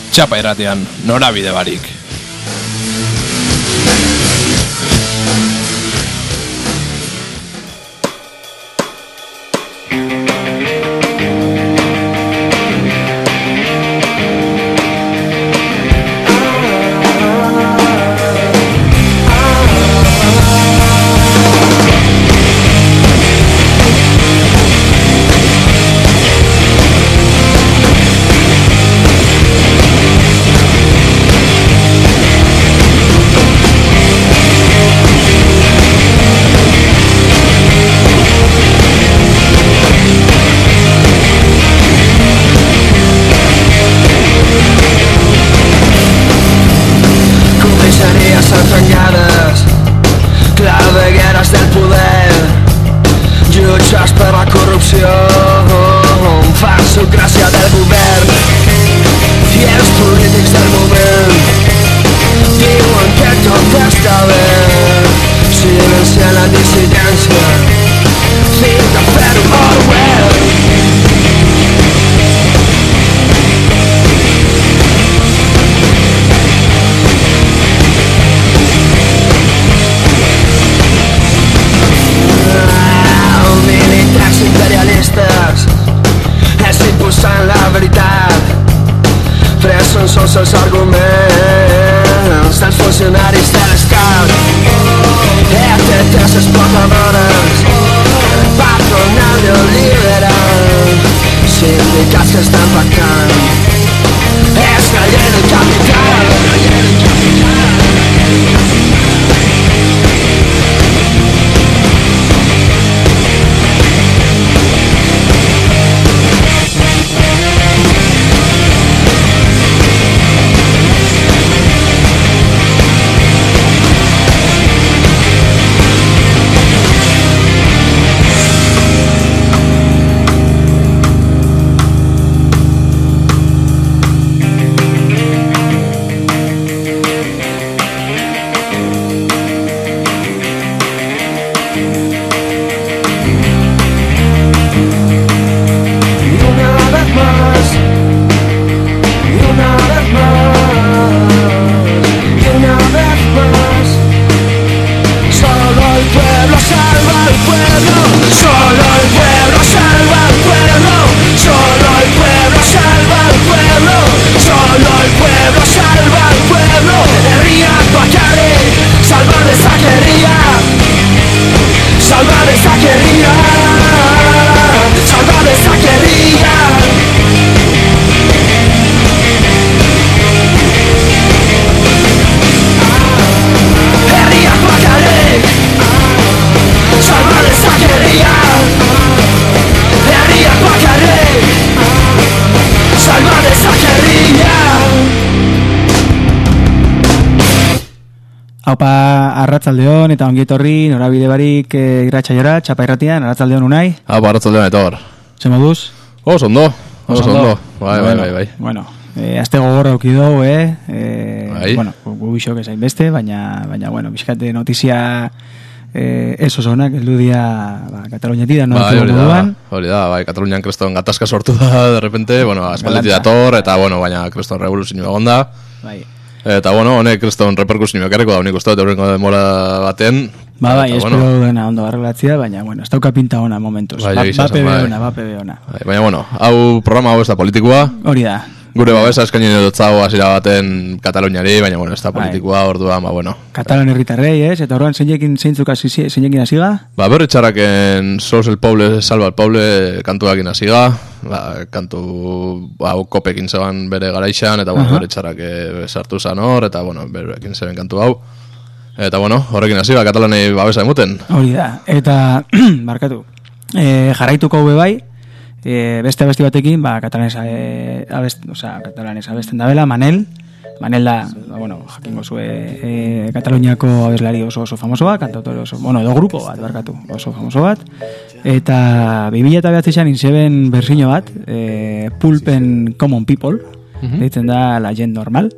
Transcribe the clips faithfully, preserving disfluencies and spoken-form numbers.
Txapa irratian, norabide barik. Els arguments dels funcionaris de l'Estat, E T Ts explotadores, patronal neoliberal, sindicats que estan pactant, és la llei del capital, la llei del capital. Aupa, arratzaldeon eta ongi etorri norabide barik e, irratsaiora, Txapa irratian, arratzaldeon unai. Aupa, arratzaldeon etor. Ze moduz? Oso ondo, oso ondo. Bai, bai, bai, bai. Bueno, e, azte gogorra ukidou, eh? E, bai. Bueno, gu bisok ezain beste, baina, baina, bueno, bizkate notizia eh, eso zonak, el dia, ba, Kataluniatik da, no? Bai, hori da, hori da, bai, Katalunian kreston gatazka sortu da, de repente, bueno, aspaldetik dator, eta, bueno, baina kreston revoluzioa egonda. Bai. Eta, bueno, honek kriston reperkusinio ekarriko da, unik uste dut eurrenko demora baten. Ba, bai, espero bueno, dena ondo barrelatzia, baina, bueno, ez dauka pinta ona momentuz. Bai, ba, ba, ba pebe ona, ba pebe ona. Bai, baina, bueno, hau programa hau ez da politikoa. Hori da. Gure babesa eskaini dutzago hasiera baten Kataluniari, baina, bueno, ez da politikoa, orduan, ba, bueno. Katalan herritarrei, ez? Eta orduan zeinekin zeintzuk hasi zeinekin hasiga? Ba, berri txarraken Sos el Poble, Salva el Poble kantuakin hasiga. Ba, kantu ba, kopekin zeban bere garaixan, eta, bueno, uh-huh. berri txarrak sartu zan hor, eta, bueno, berekin zeben kantu hau. Eta, bueno, horrekin hasiga, Katalanei babesa emuten. Hori da, eta, markatu, e, jarraituko hube bai, E, beste abesti batekin, ba, katalanez, e, abest, o sea, katalanez abesten dabela, Manel, Manel da, ba, bueno, jakingo zue, e, Kataluniako abeslari oso oso famoso bat, kantautore oso, bueno, edo grupo bat, barkatu, oso famoso bat, eta bi mila eta behatzi inzeben berzino bat, e, Pulpen Common People, uh-huh. deitzen da La Gent Normal,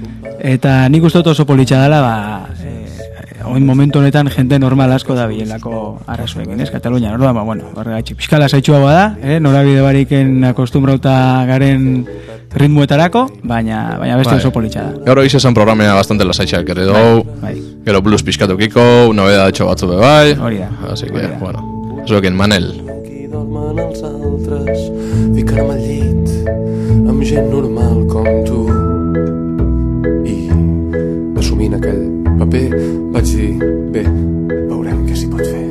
eta nik uste dut oso politxa dela, ba, e, oin momentu honetan jente normal asko da bielako arrazoekin, ez? Katalunia, norba, ba, bueno, horregatxik. Piskala zaitxua bada, eh? Norabide bariken akostumbrauta garen ritmuetarako, baina baina beste oso politxa da. Gaur hori esan programea bastante lasaitxak ere dugu, gero blues pixkatukiko, nobedatxo batzu bebai, hori da. Así que, bueno, zuekin, Manel. Qui dormen els altres, ficar-me al llit amb gent normal com tu. I, assumint aquell paper, vaig dir, bé, veurem què s'hi pot fer.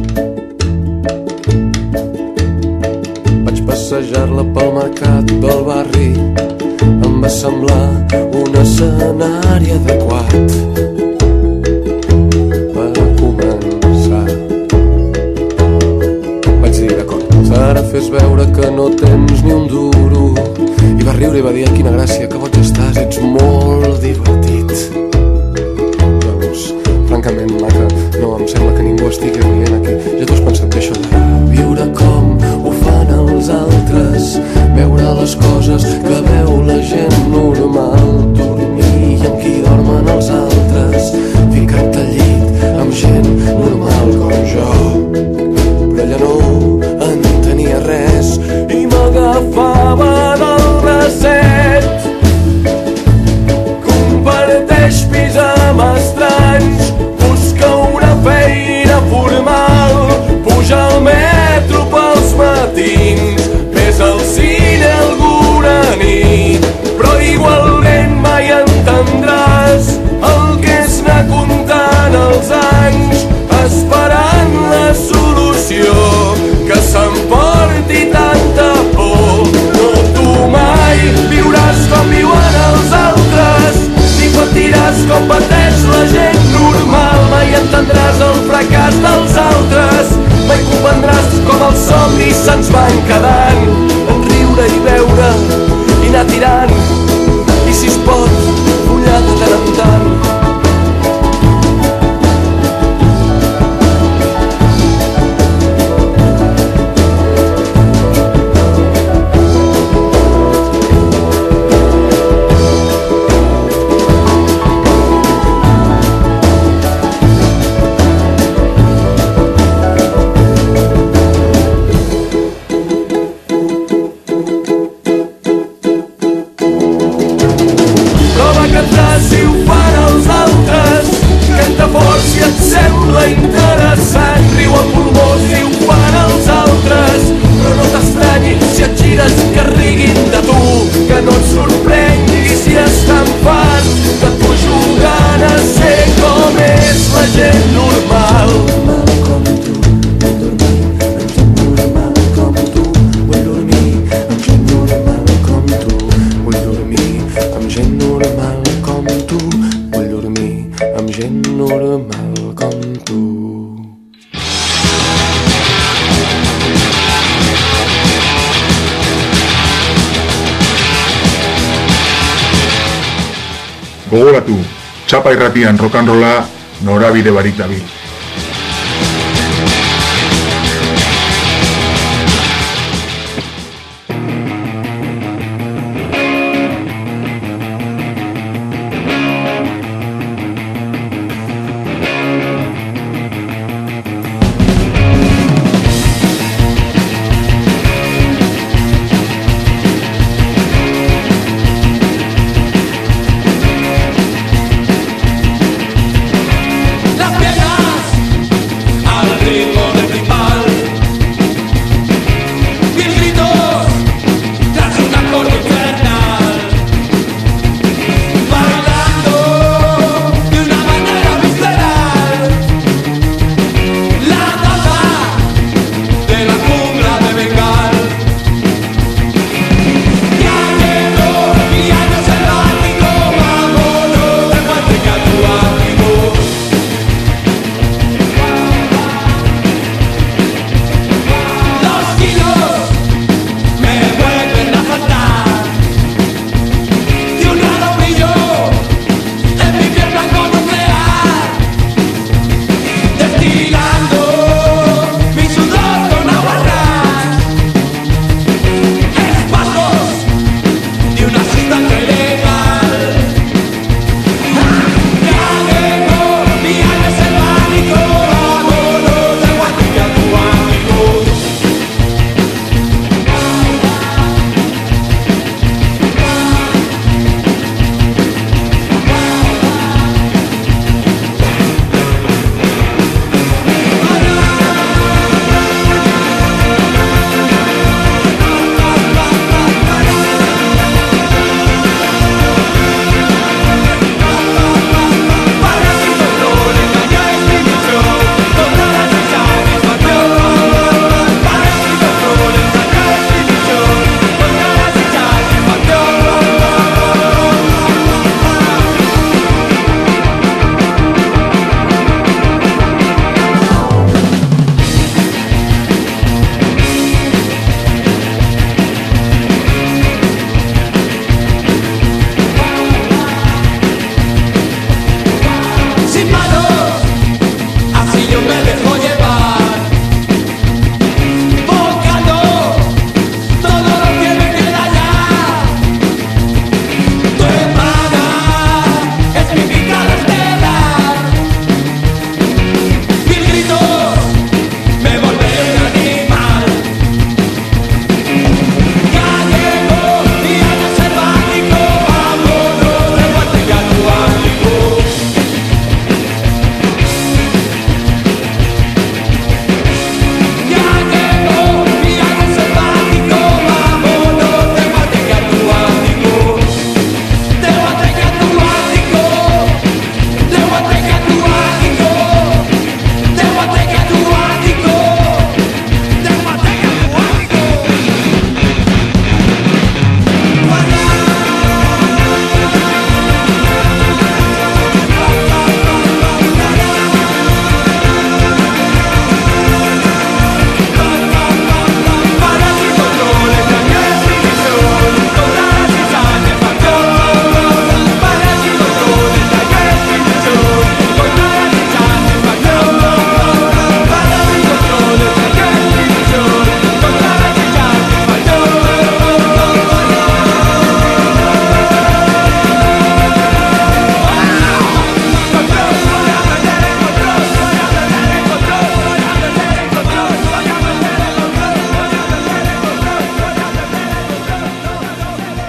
Vaig passejar-la pel mercat del barri, em va semblar un escenari adequat per començar. Vaig dir, d'acord, ara fes veure que no tens ni un duro. I va riure i va dir, quina gràcia, que boig estàs, ets molt divertit. Doncs, francament, maca, no em sembla que ningú estigui rient aquí. Ja t'ho has pensat bé, això de viure com ho fan els altres, veure les coses que veu la gent normal, dormir amb qui dormen els altres, ficar-te al llit amb gent normal com jo. Però ella no en tenia res i m'agafava del bracet. Comparteix pis amb estranys, busca una feina formal, puja al metro pels matins, ves al cine alguna nit, però igualment mai entendràs el que és anar comptant els anys, esperant la solució que s'emporti tanta por. No tu mai viuràs com viuen els altres, ni patiràs com pateix la gent normal, mai entendràs el fracàs dels altres, mai comprendràs com els somnis se'ns van quedant en riure i beure i anar tirant, i si es pot, follar de tant en tant. Gogoratu, txapa irratian rock'n'rolla norabide barik dabil. Las piernas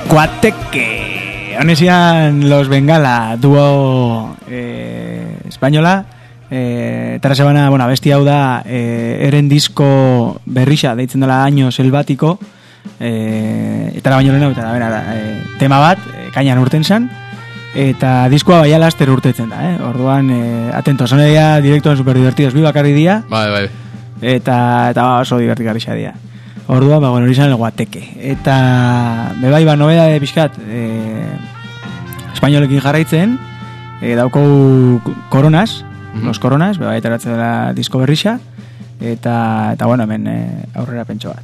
Guateque. Honesian Los Bengala, duo eh, espainola. Eh, Tara sebana, bueno, abesti hau da eh, eren disko berrixa, deitzen dela año selbatiko. Eh, eta baino lehena, eta bera, eh, tema bat, eh, kainan urten zan. Eta diskoa baia laster urtetzen da, eh? Orduan, eh, atento, sonedia direktoan super divertidos, bi bakarri dia. Bai, bai. Eta, eta oso divertigarri dia. Orduan, ba, bueno, hori izan Guateque. Eta, bebai, ba, nobeda de pixkat, eh, espainolekin jarraitzen, eh, daukou Coronas, mm-hmm. Los Coronas, bebai, etaratzen dela disko berrixa, eta, eta bueno, hemen eh, aurrera pentso bat.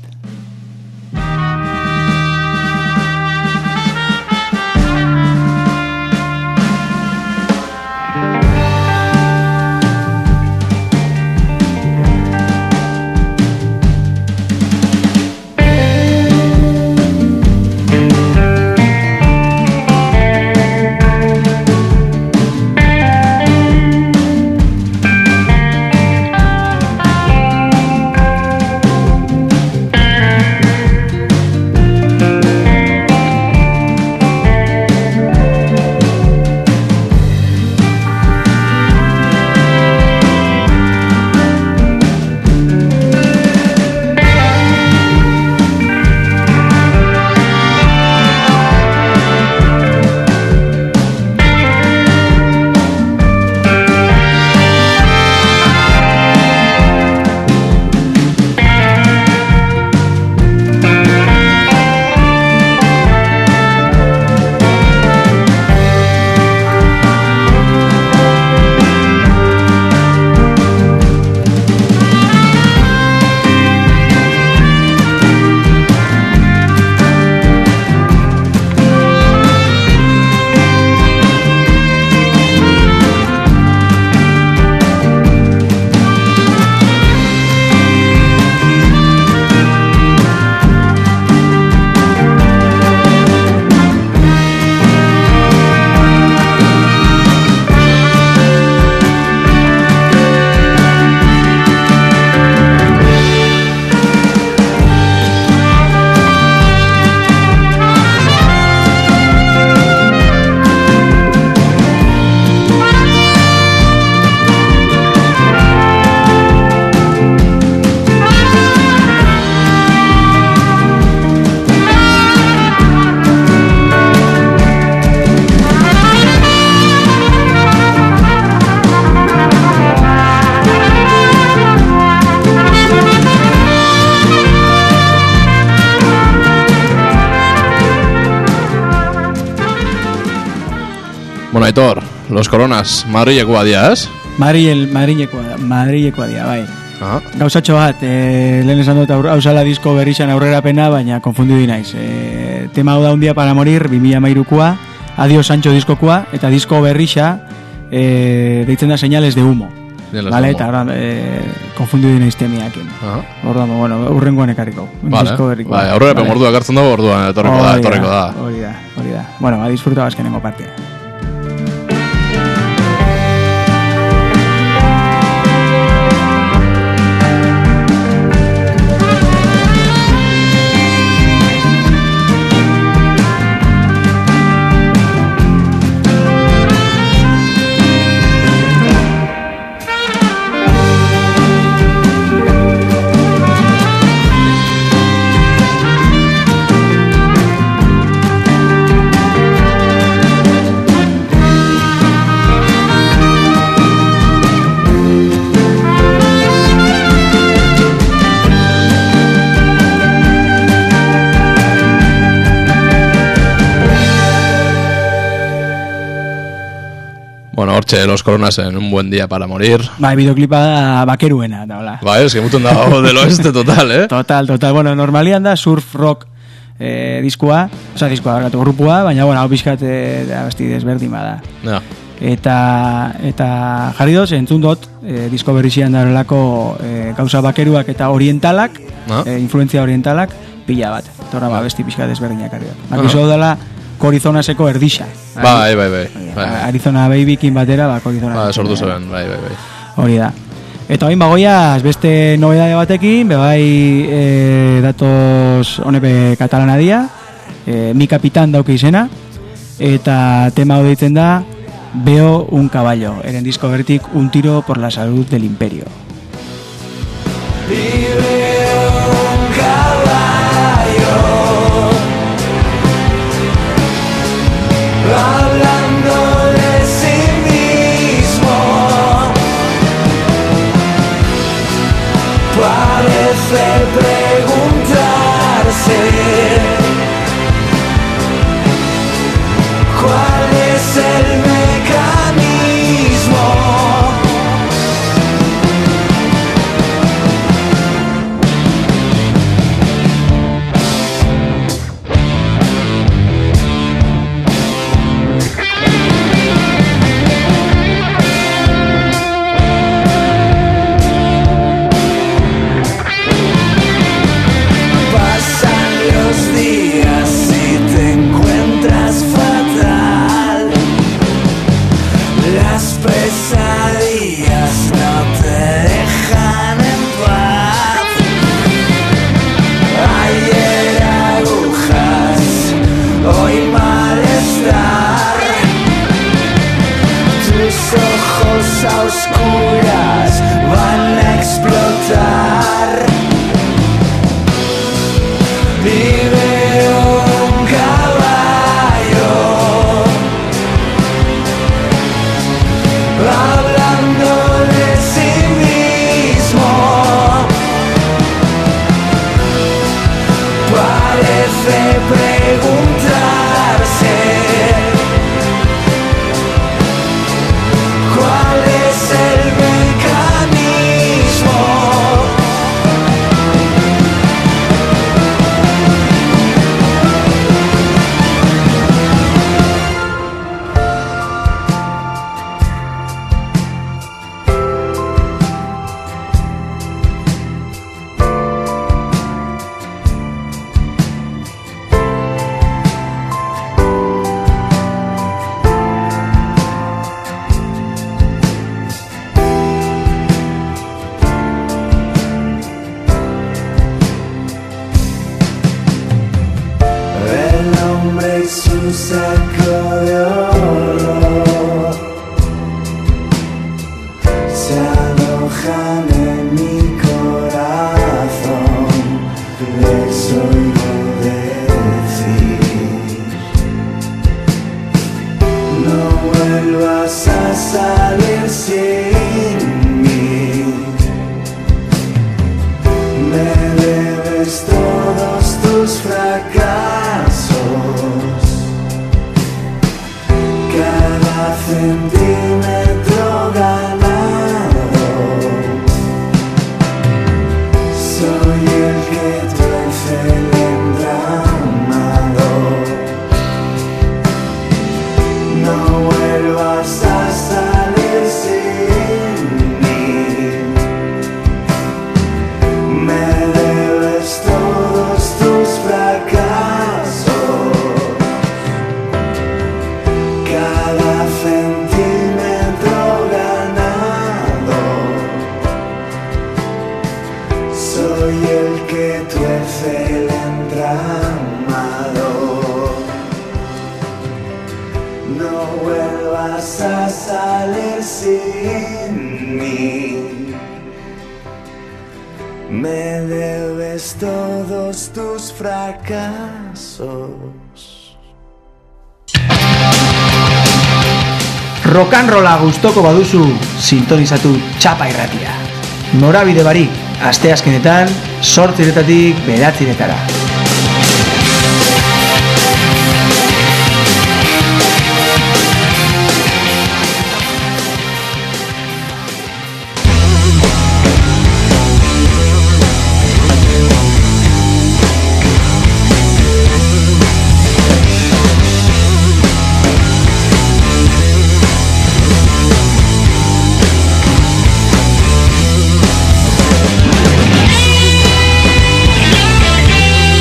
Bueno, Aitor, Los Coronas, Madrilekoa dia, ez? Madrile, Madrilekoa, Madrilekoa dia, bai. Aha. Gauzatxo bat, e, lehen esan dut hau zala disko berrixan aurrera pena, baina konfundidu naiz. E, tema hau da un dia para morir, bi mila hamairukoa, Adiós Sancho diskokoa, eta disko berrixa e, deitzen da señales de humo. Vale, eta ahora eh, konfundidu naiz temiakin. Orduan, bueno, urrengoan ekarriko. Vale, disko berriko. Vale, aurrera vale. Pemordu akartzen dago, orduan, etorriko da, etorriko da. Hori da, hori da. Bueno, a disfruta bazkenengo parte. Bueno, hortxe, Los Coronas en un buen día para morir. Bai, videoclipa da bakeruena, da, hola. Bai, es que mutun dago del oeste total, eh? Total, total. Bueno, normalian da surf rock eh, diskua, oza, diskua, barkatu, grupua, baina, bueno, hau pixkat eh, abesti desberdin bada. Ja. Eta, eta jarri doz, entzun dut, eh, disko berrizian darelako eh, gauza bakeruak eta orientalak, ah. eh, influentzia orientalak, pila bat. Torra, ba, besti pixkat desberdinak jarri dut. Bakizu uh-huh. dela, Corizonaseko erdisa. Bai, bai, bai. bai. Arizona Babykin batera, ba, Corizona. Ba, sortu zuen, bai, bai, bai. Hori da. Eta bain bagoiaz, beste nobedade batekin, bebai e, datoz honepe katalana dia, e, Mi Kapitan dauke izena, eta tema hau deitzen da Veo un caballo, eren disko bertik Un tiro por la salud del imperio. Hablando de sí mismo, parece preguntarse cuál es el mecanismo. A oscuras van a explotar. Vive un caballo hablando de sí mismo. Parece preguntarse ¿cuál es el mecanismo? Un saco de oro se alojan en mi corazón, les oigo decir no vuelvas a salir sin mí, me debes todos tus fracasos, cada centímetro ganado. Soy el que tuerce el entramado. No vuelvas a salir sin mí, me debes todos tus fracasos, cada centímetro ganado. Soy el que tuerce el entramado. No vuelvas a salir sin mí, me debes todos tus fracasos. Rock'n'rolla gustoko baduzu, sintonizatu Txapa Irratia. Norabide barik, asteazkenetan, zortziretatik bederatziretara. We'll be right back.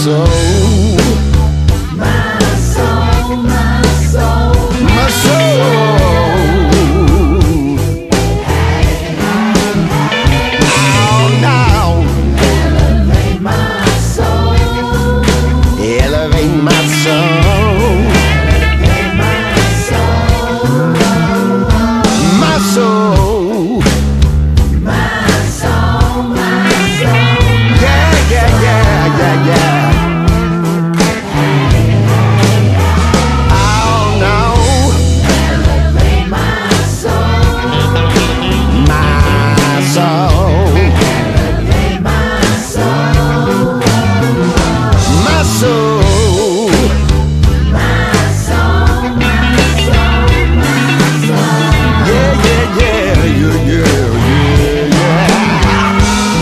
soul. My soul, my soul, my soul. Oh, now. Elevate my soul. Elevate my soul. Elevate my soul. My soul. My soul, my soul. Yeah, yeah, yeah, yeah, yeah. Oh no. Elevate my soul. My soul. Elevate my soul. My soul. My soul, my soul, my soul. Yeah, yeah, yeah, yeah, yeah, yeah, yeah.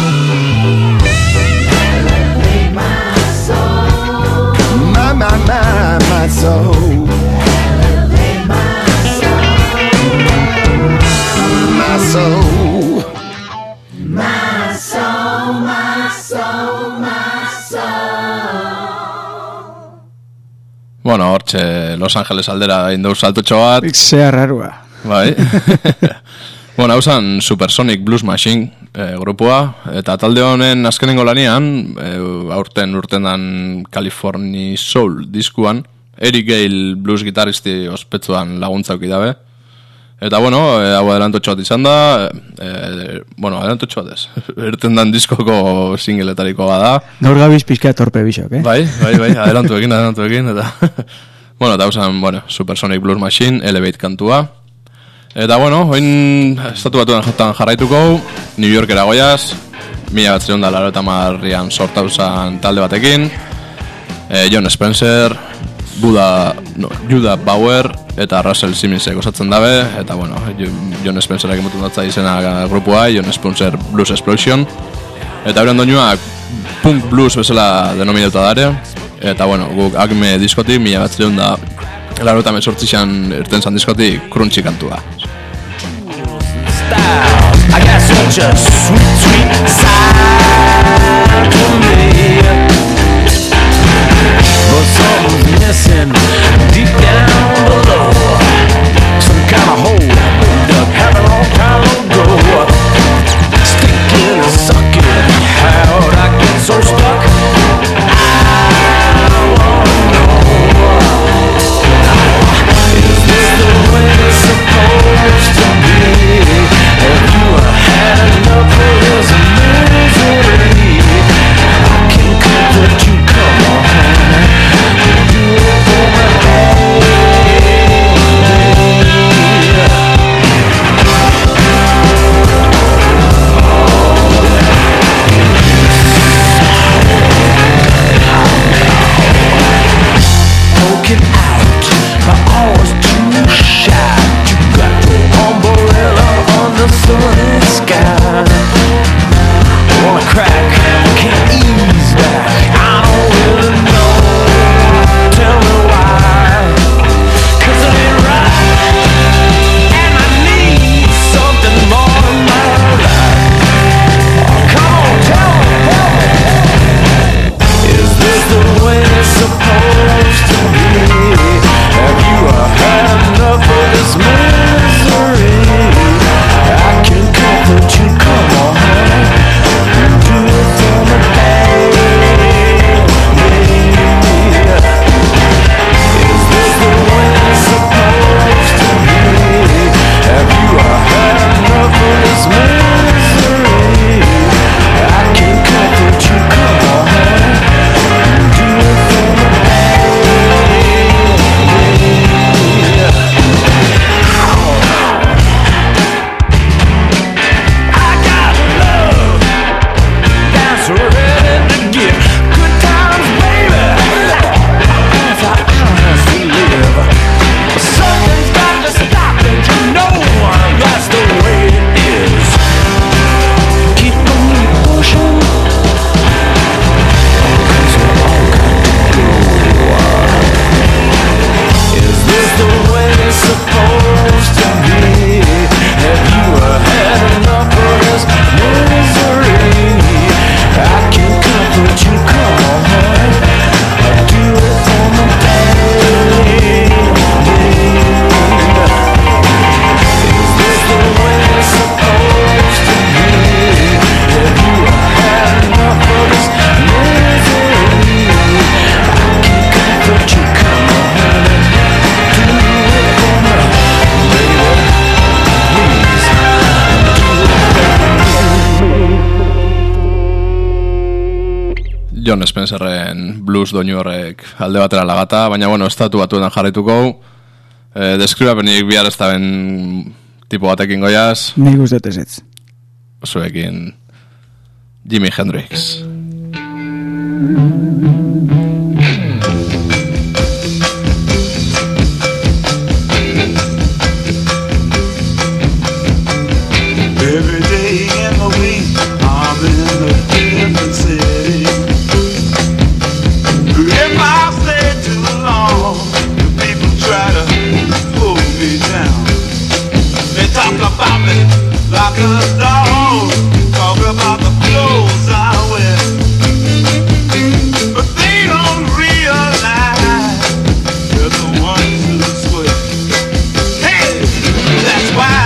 Elevate my soul. My, my, my, my soul. Elevate my soul. My soul. My soul, my soul, my soul. Bueno, hortxe Los Angeles aldera indau saltutxo bat. Zea rarua. Bai. Bueno, hau zan Supersonic Blues Machine e, grupua, eta talde honen azkenengo lanian, e, aurten urtendan California Soul diskuan, Eric Gale blues gitaristi ospetsuan laguntzauki dabe. Eta bueno, e, hau adelantotxo bat izan da, e, bueno, adelantotxo bat ez, irtendan diskoko singletariko bada. Gaur gabiz pizkea torpe bisok, eh? Bai, bai, bai, adelantu egin, adelantu egin, eta... bueno, eta hau zan, bueno, Supersonic Blues Machine, Elevate kantua. Eta bueno, oin estatu batuen jotan jarraituko, New Yorkera goiaz, mila bat zehun da laro eta marrian sortauzan talde batekin, e, John Spencer, Buda, no, Judah Bauer eta Russell Simmonsek osatzen dabe, eta bueno, John Spencerak emotun datza izena grupua, John Spencer Blues Explosion, eta euren doinuak punk blues bezala denominatuta dare, eta bueno, guk Acme diskotik, mila bat zehun da laro eta mesortzixan irten zan diskotik, Crunchy kantua. I got such a sweet, sweet side to me, but something's missing deep down below. Some kind of hole dug had a long time ago. Stinking and sucking, how'd I get so stuck? I wanna know, is this the way it's supposed to be? Have you had enough of this misery? I can't comfort you, come on, do it for my poking out, my arms too shy. You got your umbrella under sunny sky. Wanna crack, can't ease back. I don't really know, tell me why. Cause it ain't right, and I need something more in my life. Come on, tell me, tell me. Is this the way it's supposed to be? John Spencerren blues doinu horrek alde batera lagata, baina bueno, estatu batuetan jarraituko, eh, deskribapenik bihar ez da ben tipo batekin goiaz. Nik uste dut ez. Zuekin Jimi Hendrix. Every day in the week, I'm in a different city. If I stay too long, the people try to pull me down. They talk about me like a dog, talk about the clothes I wear, but they don't realize they're the ones who swear. Hey, that's why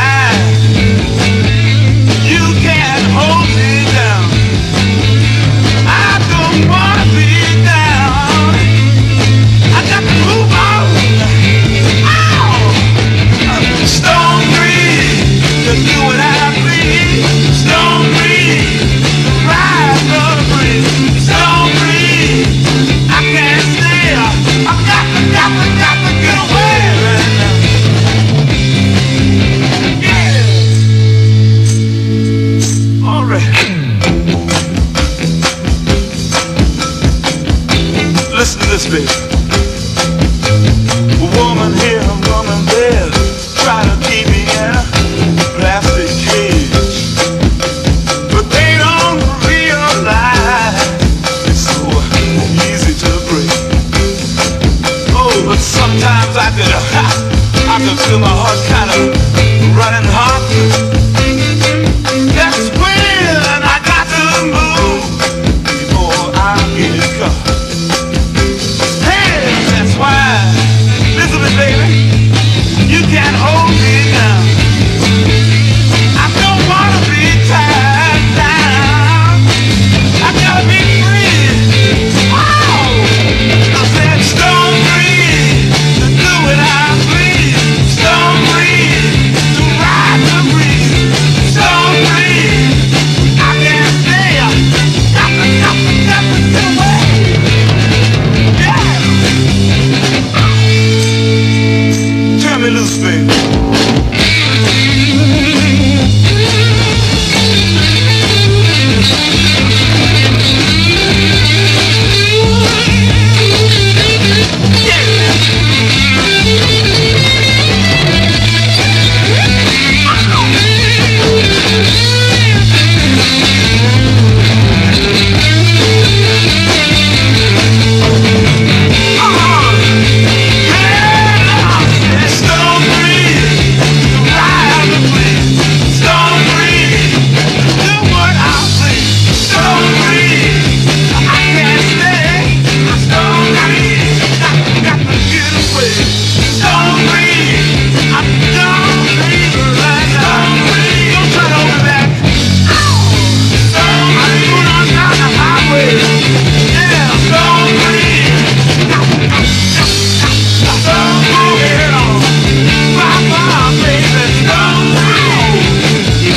you can't hold me down. I don't wanna be down. I got to move on. Ow! Stone breeze to do what I please. Stone breeze to ride the breeze. Stone breeze, I can't stay. I got to, got to, got to get away right now. Yeah. All right. Listen to this, baby. A woman here, a woman there, try to keep me in a plastic cage, but they don't realize it's so easy to break. Oh, but sometimes I could, I could feel my heart kind of running hot. That's when I got to move before I get caught. Hey, that's why, listen to me, baby, you can't hold me down. I don't wanna be tied down. I gotta be free. Wow! I said stone breeze to do what I please. Stone breeze to ride the breeze. Stone breeze, I can't stay. Got to, got to, got to get away. Yeah. Turn me loose, baby. Stone breeze to ride the breeze. Stone breeze do what I please. Stone breeze, I can't stay. Stone breeze, got, got to get away. Stone breeze, I'm done leaving right now. Stone breeze, don't try to hold me back. Stone breeze, going on down the highway. Yeah, stone breeze. Stone breeze, on. Bye bye, baby. Stone breeze.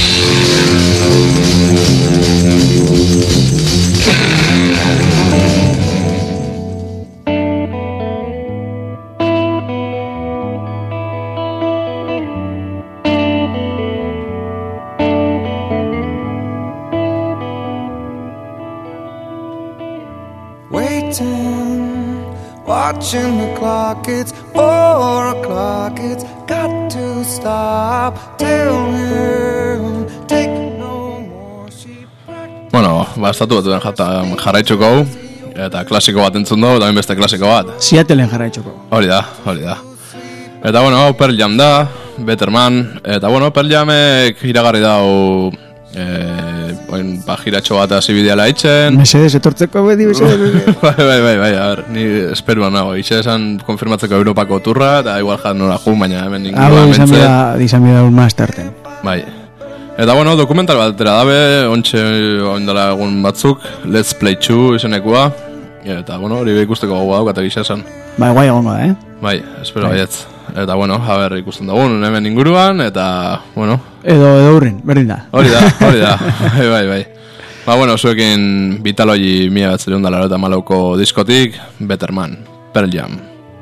Waiting, watching the clock, it's four o'clock, it's got to stop. Tell him, take no more. She Bueno, ba, estatu batuen jarraitzuko hau, eta klasiko bat entzun dugu, eta beste klasiko bat. Seattleen jarraitzuko. Hori da, hori da. Eta bueno, hau Pearl Jam da, Better Man, eta bueno, Pearl Jamek iragarri dau, eh, oin, ba, jiratxo bat hasi bideala itzen. Mesedez, etortzeko bedi, mesedez. bai, bai, bai, bai, a ber, ni esperuan nago, itxe esan konfirmatzeko Europako turra, eta igual jan nora jun, baina hemen Hau ingurua izan mentze. bida, izan bida un masterten. Bai. Eta bueno, dokumental batera dabe, ontxe oindala egun batzuk, Let's Play two izenekua, eta bueno, hori ikusteko gogoa daukata gisa esan. Bai, guai egongo da, eh? Bai, espero baietz. Eta bueno, a ber, ikusten dugun hemen inguruan, eta bueno. Edo, edo urrin, berdin da. Hori da, hori da, bai, bai, bai. Ba, bueno, zuekin Vitaloi mila batzerion da larota malauko diskotik, Better Man, Pearl Jam.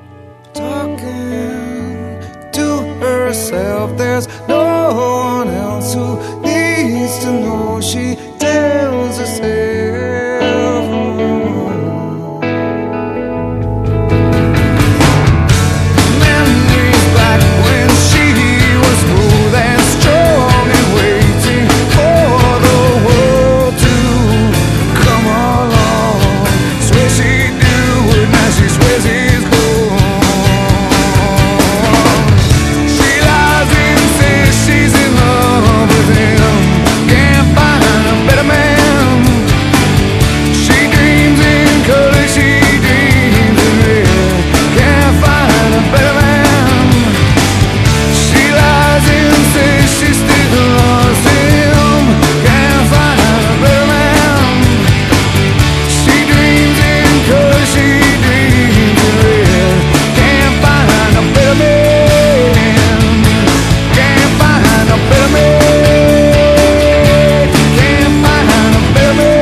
Talking to herself, there's no one else who needs to know. She tells herself memories back when she was smooth and strong and waiting for the world to come along. Swear she'd do it, now she swears he's gone. She lies and says she's in love with him, can't find a better man. She dreams in color, she dreams in red, can't find a better man. She lies and says she still loves him, can't find a better man. She dreams in color, she dreams in red, can't find a better man. Can't find a better man. Can't find a better man.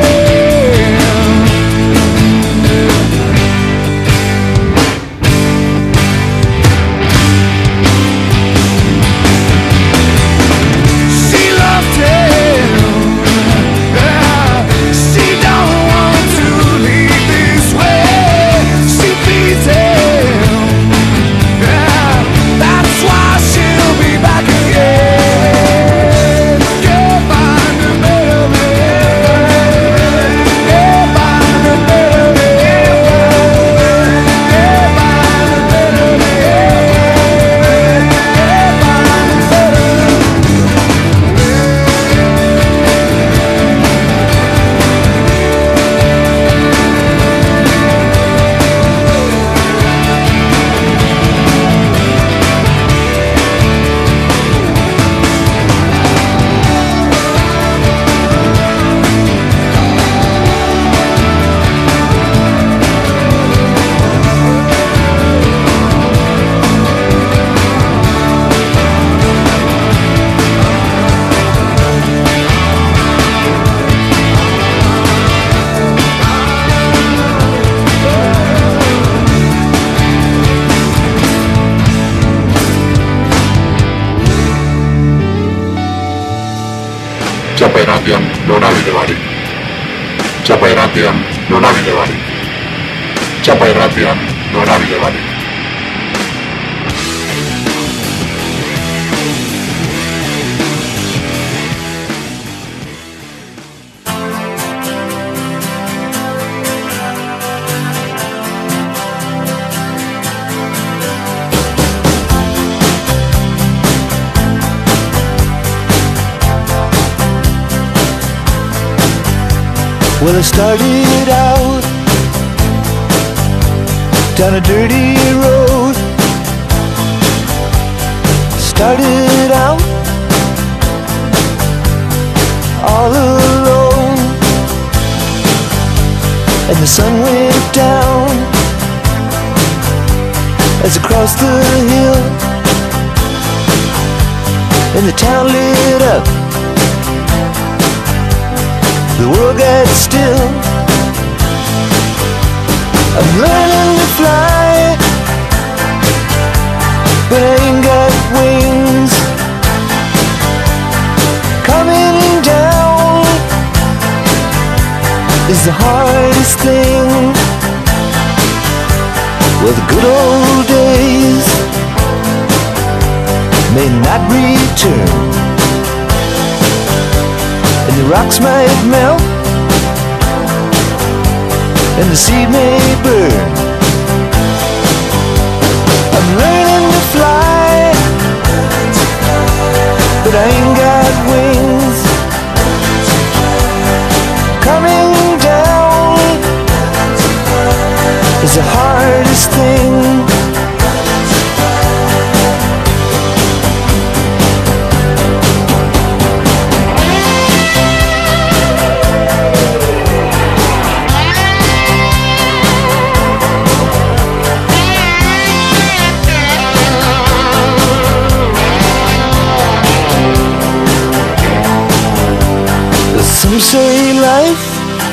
She loved him, yeah. She don't want to leave this way. She beats him, yeah. That's why she'll be back again. Can't find a better man. Can't find a better man. Can't find a better man. Can't find a better Txapa irratian norabide barik. Txapa irratian norabide barik. Txapa irratian norabide barik. Well, I started out down a dirty road. Started out all alone, and the sun went down as I crossed the hill, and the town lit up. The world got still. I'm learning to fly, but I ain't got wings. Coming down is the hardest thing. Well, the good old days may not return, and the rocks might melt, and the sea may burn. I'm learning to fly, but I ain't got wings. Coming down is the hardest thing. Some say life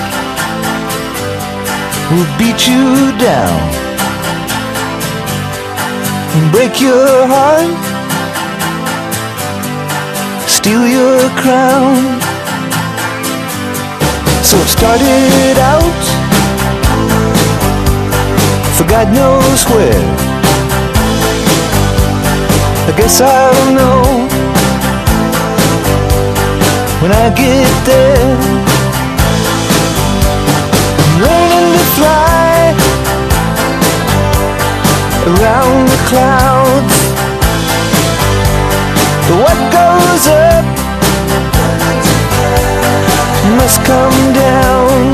will beat you down and break your heart, steal your crown. So it started out for God knows where. I guess I'll know when I get there. I'm learning to fly around the clouds. But what goes up must come down.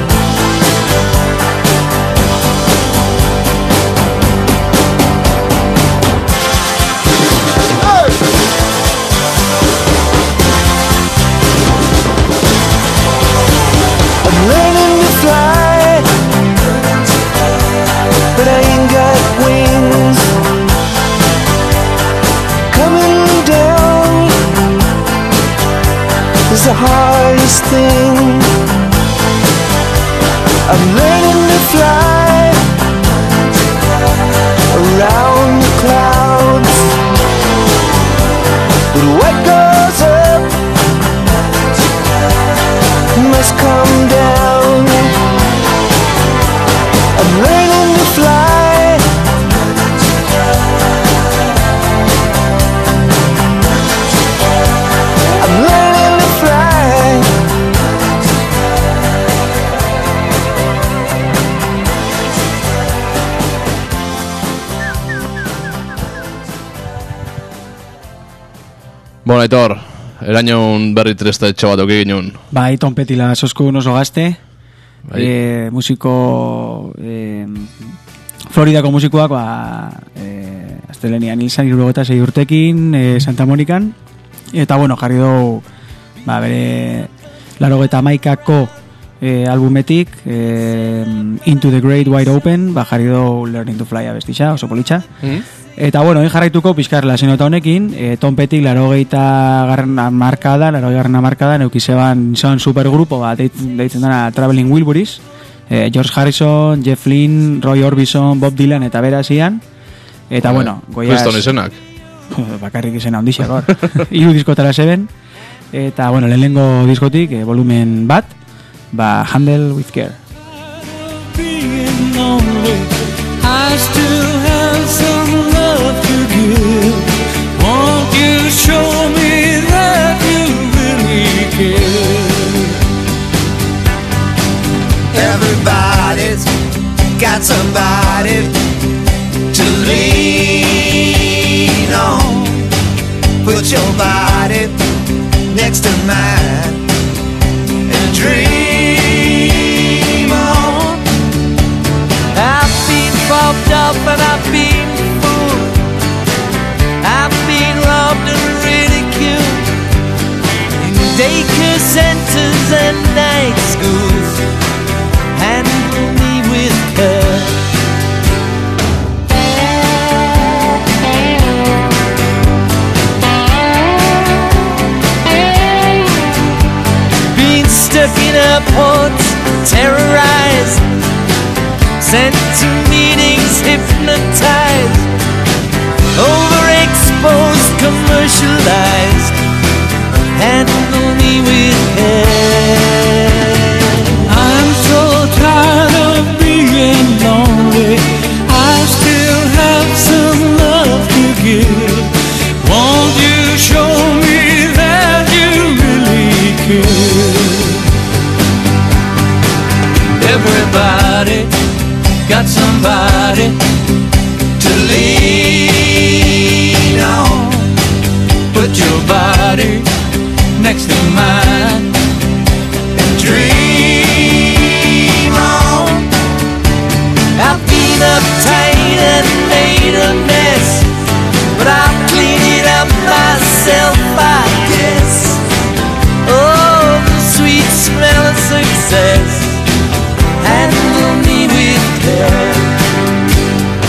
I'm learning to fly, but I ain't got wings. Coming down is the hardest thing. I'm learning to fly around the clouds, but what goes up must come down. I'm learning to fly I'm learning to fly. Bueno, Aitor, eraino berri tresta etxe bat oki ginen. Bai, Tom Petty-la sosku oso gazte. Bai. Eh, musiko eh, Floridako musikoak ba, eh, astelenian hilzan irurogeta sei urtekin eh, Santa Monikan, eta bueno, jarri dugu ba, bere larogeta maikako eh, albumetik eh, Into the Great Wide Open, ba, jarri dugu Learning to Fly abestixa, oso politxa. Mm? Eta bueno, egin jarraituko pizkar lasenota honekin, e, Tom Petty larogeita garren markada, larogei garren markada, neukizeban izan supergrupo bat deitzen dena Traveling Wilburys, e, George Harrison, Jeff Lynne, Roy Orbison, Bob Dylan eta bera zian. Eta Vale. bueno, goiaz... Kriston izenak. Bakarrik izena ondixak, hor. Hiru diskotara zeben. Eta bueno, lehenengo diskotik, e, volumen bat, ba, Handle with Care. Being lonely, I still have some love to give. Won't you show me that you really care? Everybody's got somebody to lean on. Put your body next to mine and dream on. I've been bobbed up and I've been fooled. I've been robbed and ridiculed in daycare centers and night schools. Handle me with care. Been stuck in airports, terrorized, sent to meetings, hypnotized, overexposed, commercialized. Handle me with care. I'm so tired of being lonely. I still have some love to give. Won't you show me that you really care? Everybody got somebody to lean on. Put your body next to mine and dream on. I've been uptight and made a mess, but I'll clean it up myself, I guess. Oh, the sweet smell of success. Handle me with care.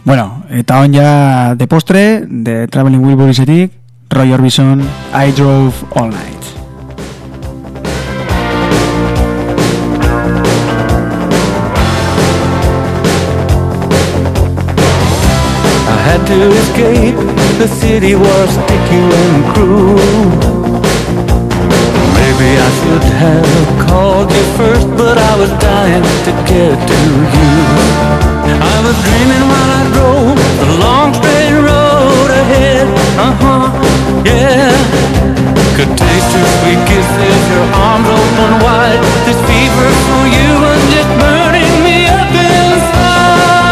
Bueno, eta on ja de postre, de Traveling Wilburyesetik, Roy Orbison, I Drove All Night. I had to escape, the city was sticky and cruel. Maybe I should have called you first, but I was dying to get to you. I was dreaming while I drove the long straight road ahead. Uh-huh, yeah. Could taste your sweet kisses, your arms open wide. This fever for you was just burning me up inside.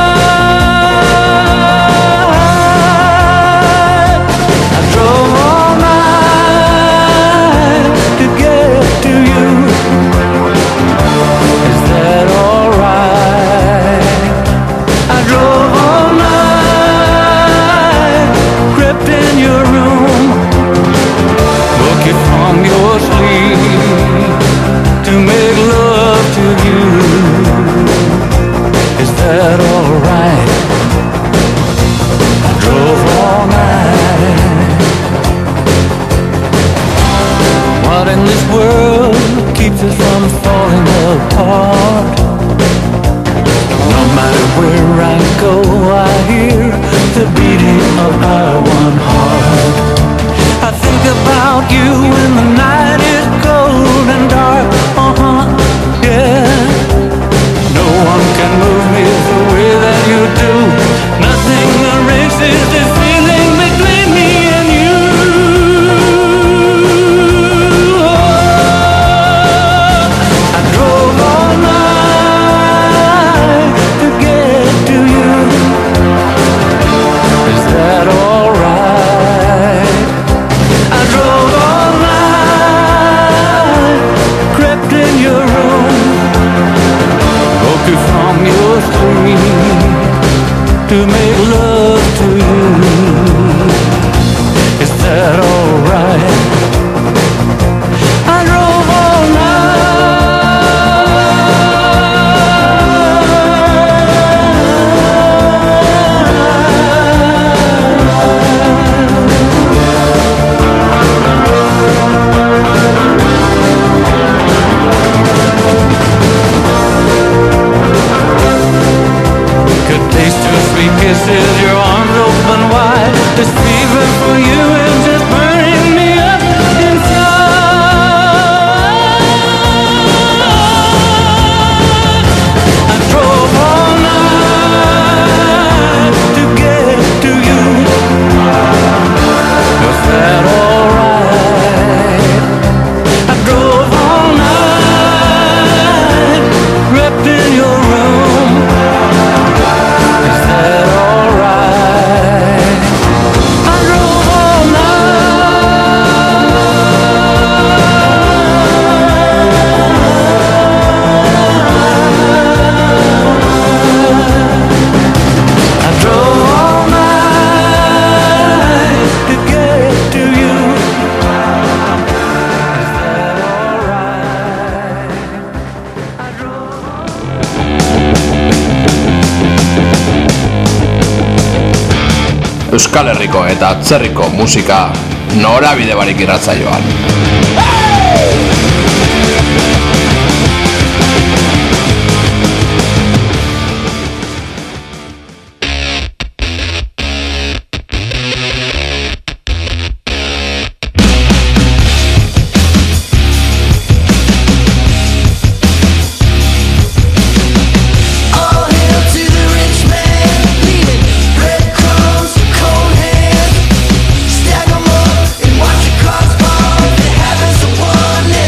I drove all night to get to you. Is that alright? I drove all night, crept in your room, woke you from your sleep to make love to you. Is that alright? I drove all night. What in this world keeps us from falling apart? No matter where I go, I hear the beating of our one heart. I think about you when the night is cold and dark. Uh-huh, yeah. No one can move me the way that you do. Nothing erases this feeling between me and you. I drove all night to get to you. Is that alright? I drove all night, crept in your room, woke you from your sleep to make love to you. Is that alright? I drove all could taste your sweet kisses, your arms open wide. This fever for you is just burning me up inside. I drove all night to get to you. Was that alright? I drove all night, crept in your room. Is that alright? I drove all night. I drove all night to get to you. Is that alright? I drove Euskal Herriko eta atzerriko musika norabide barik irratsaioan. All hail to the rich man, leaving breadcrumbs for cold hands. Stack 'em up and watch the cards fall. If it happens to one,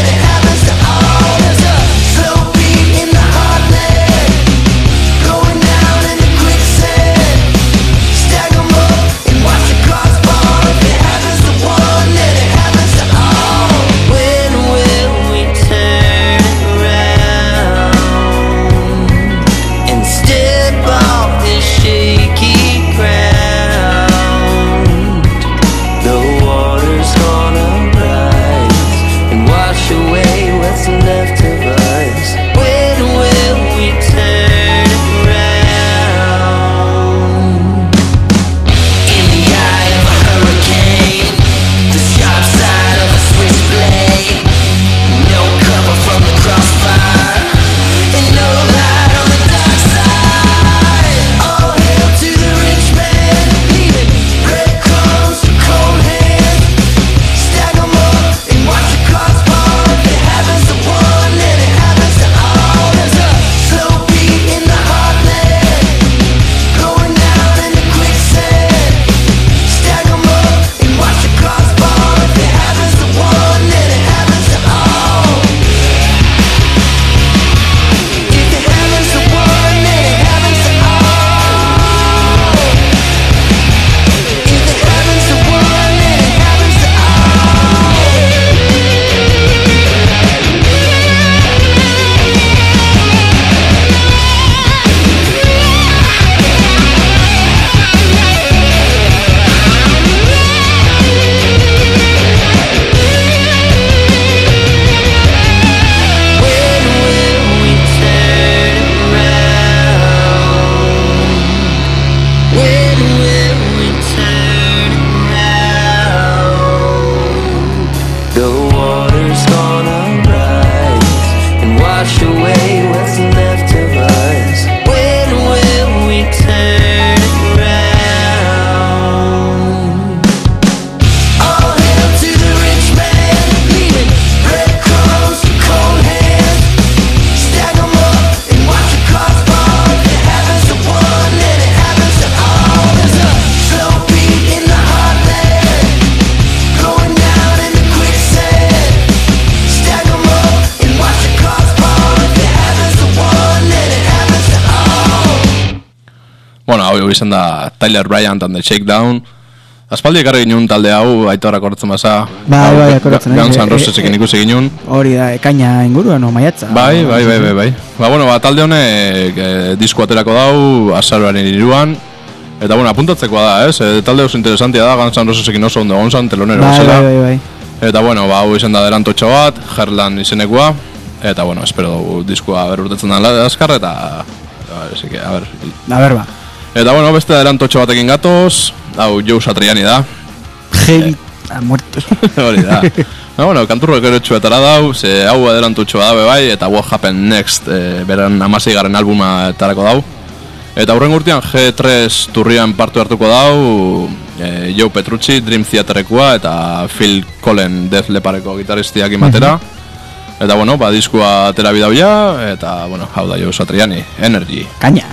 izan da Tyler Bryant and the Shakedown. Aspaldi ekarri ginen talde hau, Aitorrak horretzen basa. Bai, bai, akordatzen naiz. Guns N' Rosesekin ikusi ginen. Hori da, ekaina inguruan, o maiatza. Bai, bai, bai, bai, bai. Ba, bueno, ba, talde honek e, disko aterako dau, azaroaren iruan. Eta, bueno, apuntatzekoa da, ez? E, talde oso interesantia da, Guns N' Rosesekin oso ondo gonzan, telonero bai, bezala. bai, bai, bai. Eta, bueno, ba, hau izan da adelantotxo bat, Herland izenekoa. Eta, bueno, espero dugu diskoa berurtetzen da azkar, eta... Así que, a ver... A ver, ba. Eta, bueno, beste adelantotxo batekin gatoz, hau Joe Satriani da. Heavy a muertos. Hori da. Ba, bueno, kanturro ekerotxuetara dau, ze hau adelantotxoa da bai, eta What Happened Next, e, beran amaseigarren albuma etarako dau. Eta hurren urtean G tres turrian partu hartuko dau, e, Joe Petrucci, Dream Theaterekoa, eta Phil Collen, Def Leppardeko gitaristiak imatera. Uh-huh. Eta, bueno, ba, diskua atera bidau ja, eta, bueno, hau da Joe Satriani, Energy. Kaña.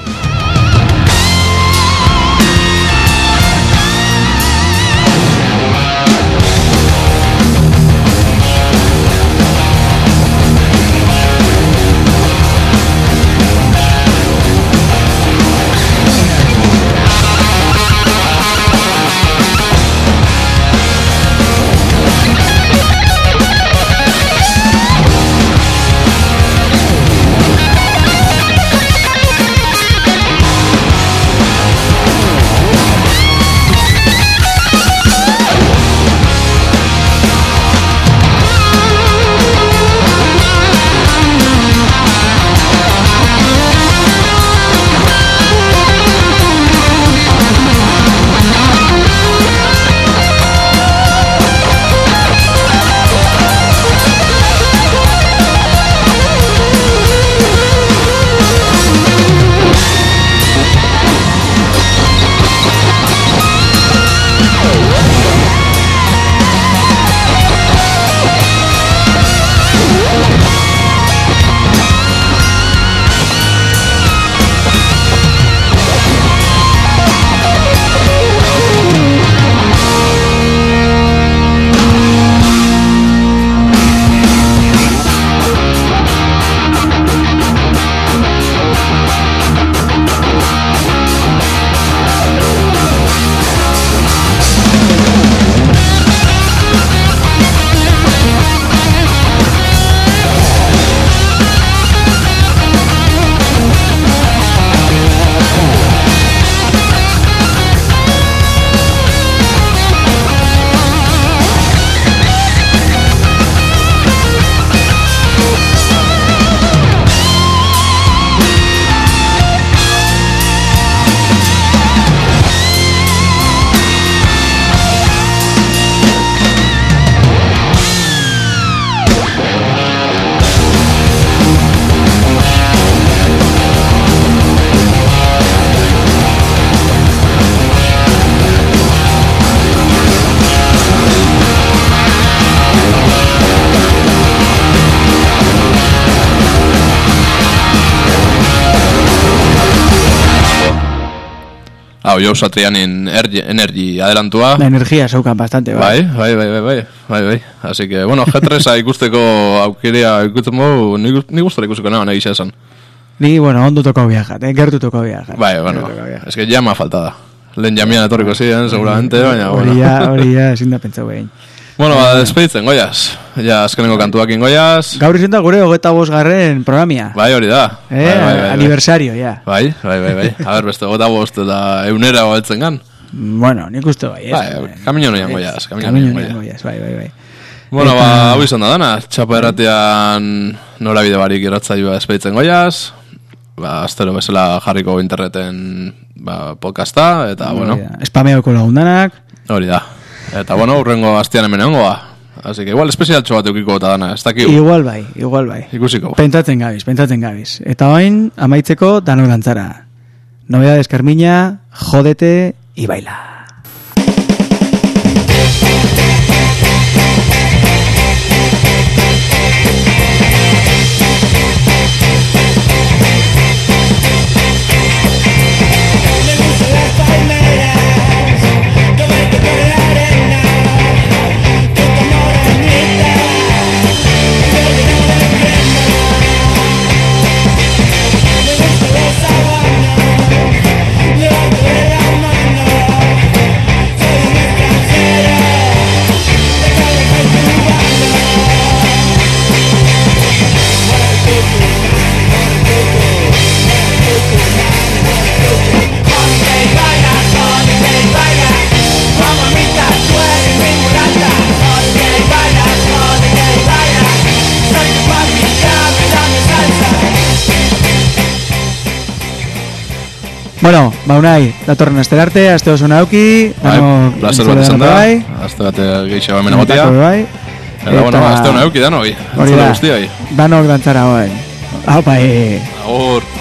Hau, Joe Satrianin Energy adelantua. La energía saukan bastante, bai. Bai, bai, bai, bai, bai, bai. Así que, bueno, G tres ikusteko aukerea ikusten mogu, ni gustora ikusiko nago nahi esan. Ni, bueno, ondo toko viajar, eh, gertu toko viajar. Bai, bueno, es que ya me ha faltada. Lehen jamian etorriko ziren, seguramente, baina, bueno. Hori ya, hori ya, ezin da pentsau behin. Bueno, ba, despeditzen, goiaz. Ja, azkenengo kantuakin goiaz. Gaur izan da gure hogeita bosgarren programia. Bai, hori da. Eh, bai, bai, bai, aniversario, ja. Bai, bai, bai, bai. A ver, beste hogeita bost eta eunera hoetzen gan. Bueno, nik uste bai, ez. Bai, kamino noian goiaz. Kamino noian goiaz, bai, bai, bai. Bueno, ba, hau izan da dana. Txapa erratean norabide barik irratzaioa despeditzen goiaz. Ba, astero bezala jarriko interneten ba, podcasta, eta, bueno. Spameoko lagundanak. Hori da. Eta, bueno, urrengo astian hemen egongoa. Así que igual espezialtxo bat eukiko eta dana, ez dakiu. Igual bai, igual bai. Ikusiko. Pentsatzen gabiz, pentsatzen gabiz. Eta oain, amaitzeko danok dantzara. Novedades Carmiña, jódete y baila. Yeah. Bueno, ba unai, datorren astera arte, aste oso nauki, Bai, placer bat izan da, aste bat gehiago hemen egotea. Bai. Eta, bueno, aste hona euki danoi, hori da, guztiai. danok dantzara bai. Haupa, eh. Agur.